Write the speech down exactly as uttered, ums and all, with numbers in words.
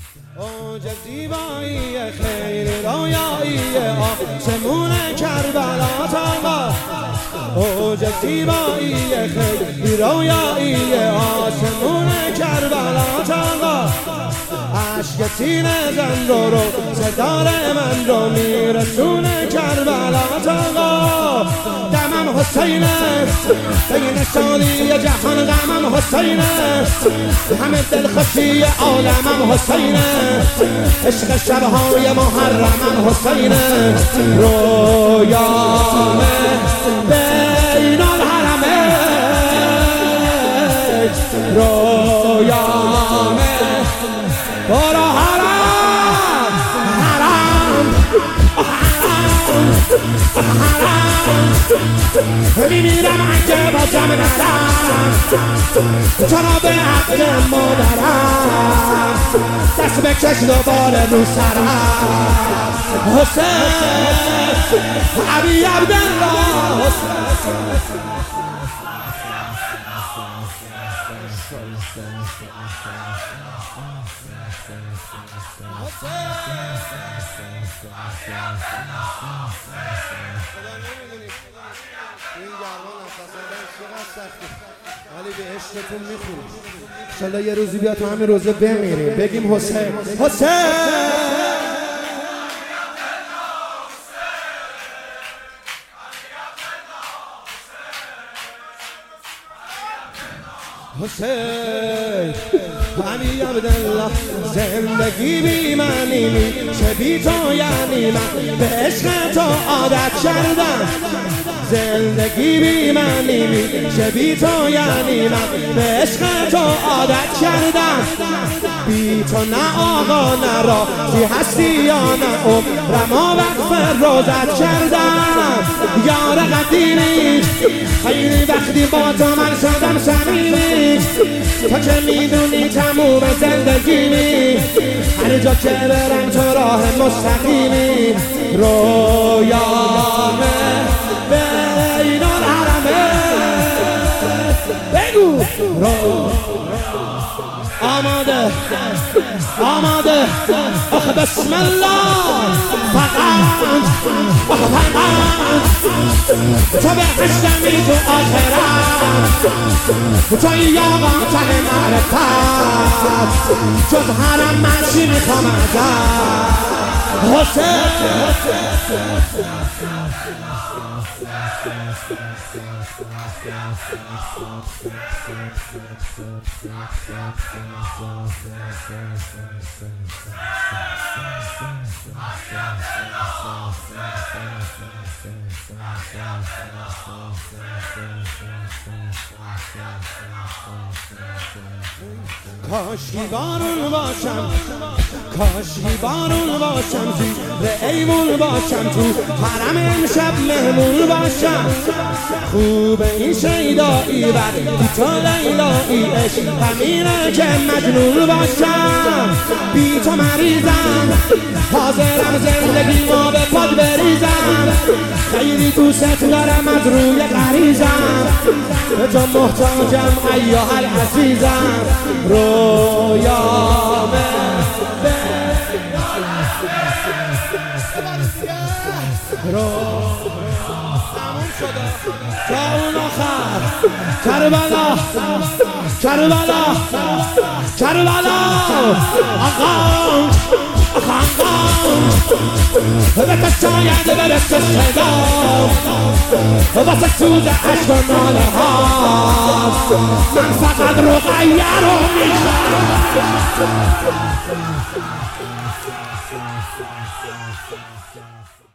اوج زیبایی خیر رویایی آسمون کربلا تاقا، اوج زیبایی خیر رویایی آسمون کربلا تاقا، عشق سینه زن رو رو صدار من رو میرسونه کربلا تاقا. غمم حسینه بین شادی جهان، غمم حسینه همه دلخوشی عالمم حسینه، عشق شبهای محرمم حسینه، رویام بین الحرمین، رویام برو حرام حرام حرام میمیرم اگه با جمع نرم، چرا به حق مادرم دست بکش دوباره رو سرم، حسین علی عبدالله ولی به عشقتون میخونیم انشالله یه روزی بیا تو همین روزه بمیریم بگیم حسین حسین حسین علی عبدالله. زندگی بی معنی چه بی تو یعنی من به عشق تو عادت کردم، زندگی بی معنی چه بی تو یعنی من به عشق تو عادت کردم، بی تو نه آقا نه راضی هستی یا نه عمرم وقف روزت کردم، یار قدیمی خیلی وقتی با تو من شدم صمیمی، تو که میدونی تموم زندگیمی، هر جا که برم تو راه مستقیمی، رویام بین الحرمین بگو رو آماده آماده آخ بسم الله فقط آخ فقط تو به عشقمی تو آخرت، تو یا ته معرفت، جز حرم من چی میخوام ازت حسین. کاشکی بارون باشم، کاشکی بارون باشم، زیر ایوون باشم، تو حرم امشب مهمون باشم، خوب این شیدایی وقتی تو لیلایی، عشق همینه که مجنون باشم، بی تو مریضم حاضرم زندگی ما به پاد بریزم، خیلی دوست دارم از روی غریزم، به تو محتاجم ایها العزیزم، رویام رو تموم شده تا اون آخر کربلا کربلا کربلا آقام آقام به شاید برسه صدام واسه سوز عشق و ناله هاست، من فقط رقیه رو میخوام.